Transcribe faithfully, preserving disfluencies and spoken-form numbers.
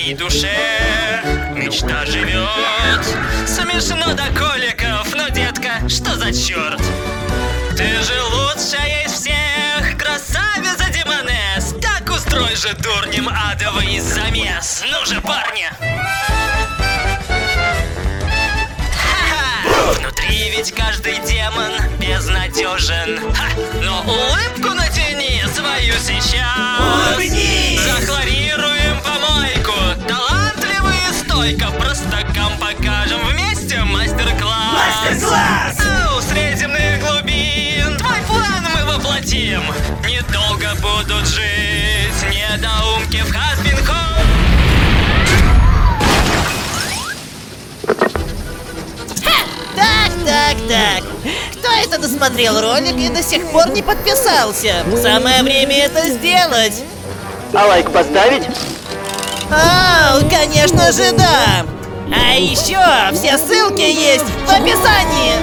твоей душе мечта живет. Смешно до коликов, но, детка, что за черт? Ты же лучшая из всех, красавица Демонесс. Так устрой же дурнем адовый замес. Ну же, парни! Ха-ха! Внутри ведь каждый демон безнадежен. Ха! Но улыбку натяни свою сейчас. Улыбнись! Захлорируем помойку. Талантливый и стойко. Простакам покажем вместе мастер-класс. Мастер-класс! Ау, срединных глубин. Твой план мы воплотим. Недолго будут жить недоумки в Хазбин-Хоу. Так, так, так. Кто это досмотрел ролик и до сих пор не подписался? Самое время это сделать. А лайк поставить? А, конечно же, да. А еще все ссылки есть в описании.